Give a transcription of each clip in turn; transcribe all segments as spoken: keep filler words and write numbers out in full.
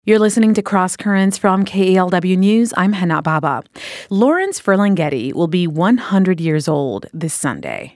You're listening to Cross Currents from K A L W News. I'm Hana Baba. Lawrence Ferlinghetti will be one hundred years old this Sunday.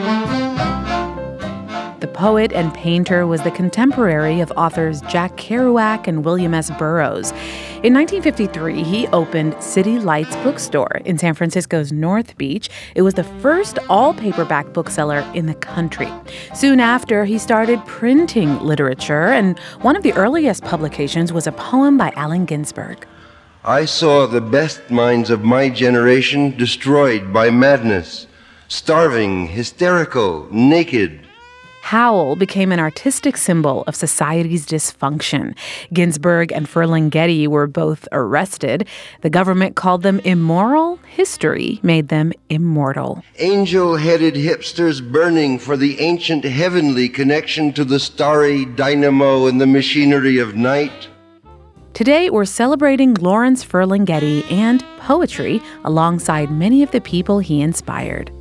The poet and painter was the contemporary of authors Jack Kerouac and William S. Burroughs. In nineteen fifty-three, he opened City Lights Bookstore in San Francisco's North Beach. It was the first all-paperback bookseller in the country. Soon after, he started printing literature, and one of the earliest publications was a poem by Allen Ginsberg. I saw the best minds of my generation destroyed by madness, starving, hysterical, naked. Howl became an artistic symbol of society's dysfunction. Ginsberg and Ferlinghetti were both arrested. The government called them immoral. History made them immortal. Angel-headed hipsters burning for the ancient heavenly connection to the starry dynamo and the machinery of night. Today, we're celebrating Lawrence Ferlinghetti and poetry alongside many of the people he inspired.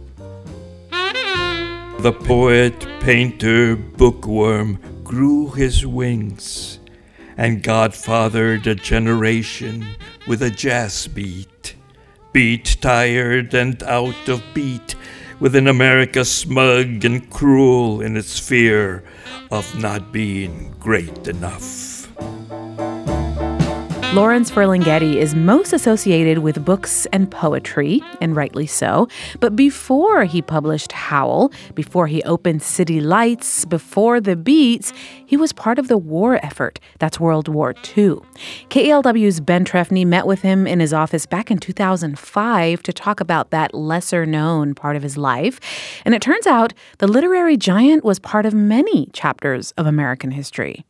The poet, painter, bookworm grew his wings and godfathered a generation with a jazz beat. Beat tired and out of beat with an America smug and cruel in its fear of not being great enough. Lawrence Ferlinghetti is most associated with books and poetry, and rightly so. But before he published Howl, before he opened City Lights, before The Beats, he was part of the war effort. That's World War Two. K A L W's Ben Trefny met with him in his office back in two thousand five to talk about that lesser-known part of his life. And it turns out the literary giant was part of many chapters of American history.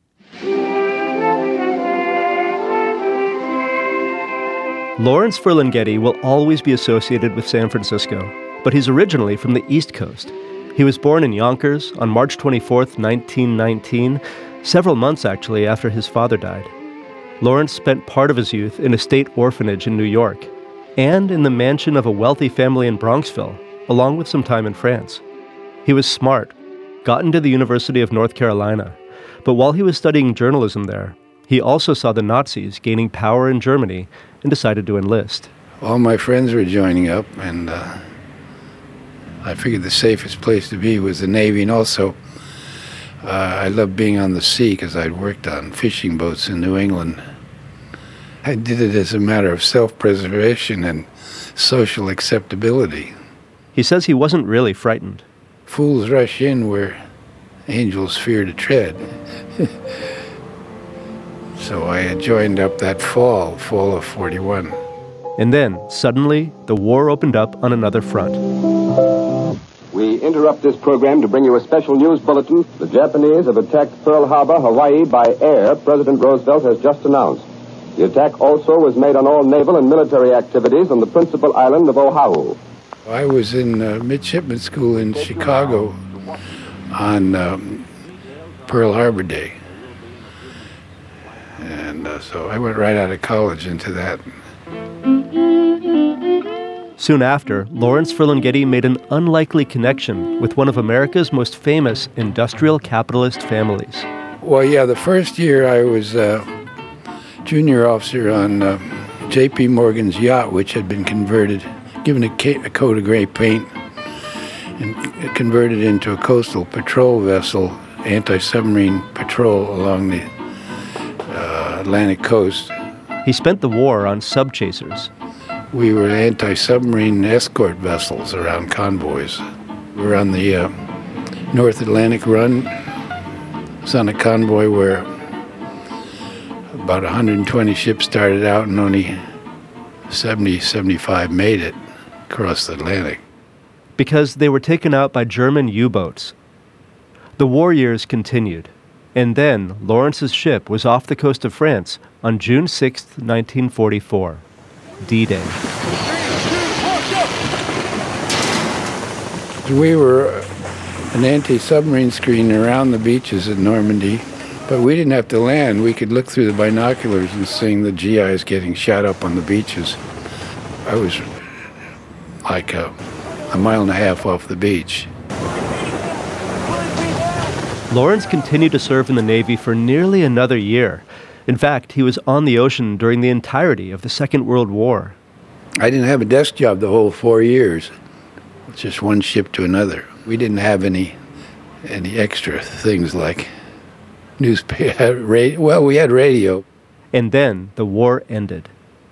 Lawrence Ferlinghetti will always be associated with San Francisco, but he's originally from the East Coast. He was born in Yonkers on March twenty-fourth, nineteen nineteen, several months actually after his father died. Lawrence spent part of his youth in a state orphanage in New York and in the mansion of a wealthy family in Bronxville, along with some time in France. He was smart, got into the University of North Carolina, but while he was studying journalism there, he also saw the Nazis gaining power in Germany and decided to enlist. All my friends were joining up, and uh, I figured the safest place to be was the Navy. And also, uh, I loved being on the sea because I'd worked on fishing boats in New England. I did it as a matter of self-preservation and social acceptability. He says he wasn't really frightened. Fools rush in where angels fear to tread. So I joined up that fall, fall of forty-one. And then, suddenly, the war opened up on another front. We interrupt this program to bring you a special news bulletin. The Japanese have attacked Pearl Harbor, Hawaii, by air, President Roosevelt has just announced. The attack also was made on all naval and military activities on the principal island of Oahu. I was in uh, midshipman school in Chicago on um, Pearl Harbor Day. And uh, so I went right out of college into that. Soon after, Lawrence Ferlinghetti made an unlikely connection with one of America's most famous industrial capitalist families. Well, yeah, the first year I was a junior officer on uh, J P Morgan's yacht, which had been converted, given a, ca- a coat of gray paint, and c- converted into a coastal patrol vessel, anti-submarine patrol along the Atlantic coast. He spent the war on subchasers. We were anti-submarine escort vessels around convoys. We were on the uh, North Atlantic run. It was on a convoy where about one hundred twenty ships started out and only seventy, seventy-five made it across the Atlantic. Because they were taken out by German U-boats. The war years continued. And then, Lawrence's ship was off the coast of France on June sixth, nineteen forty-four, D-Day. We were an anti-submarine screen around the beaches at Normandy, but we didn't have to land. We could look through the binoculars and see the G Is getting shot up on the beaches. I was like a, a mile and a half off the beach. Lawrence continued to serve in the Navy for nearly another year. In fact, he was on the ocean during the entirety of the Second World War. I didn't have a desk job the whole four years. It's just one ship to another. We didn't have any any extra things like newspaper, radio. Well, we had radio. And then the war ended.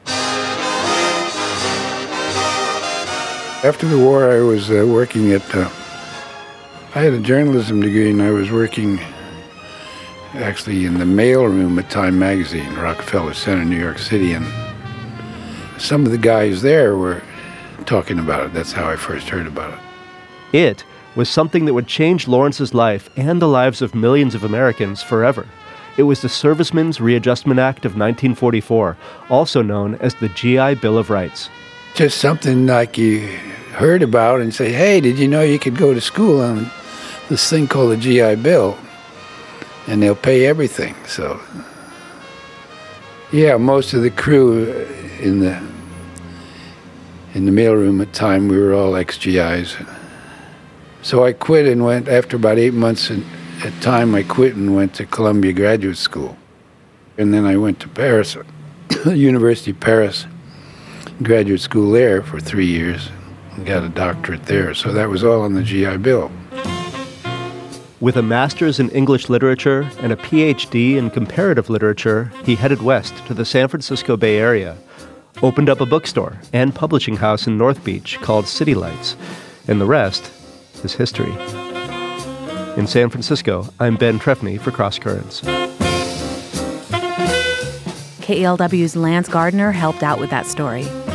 After the war, I was uh, working at, uh, I had a journalism degree, and I was working actually in the mailroom at Time Magazine, Rockefeller Center, New York City, and some of the guys there were talking about it. That's how I first heard about it. It was something that would change Lawrence's life and the lives of millions of Americans forever. It was the Servicemen's Readjustment Act of nineteen forty-four, also known as the G I Bill of Rights. Just something like you heard about and say, hey, did you know you could go to school on this thing called the G I Bill? And they'll pay everything. So, yeah, most of the crew in the in the mailroom at Time, we were all ex-G Is. So I quit and went, after about eight months in, at Time, I quit and went to Columbia Graduate School. And then I went to Paris, University of Paris, graduate school there for three years and got a doctorate there. So that was all on the G I Bill. With a master's in English literature and a P H D in comparative literature, he headed west to the San Francisco Bay Area, opened up a bookstore and publishing house in North Beach called City Lights, and the rest is history. In San Francisco, I'm Ben Trefny for Cross Currents. K E L W's Lance Gardner helped out with that story.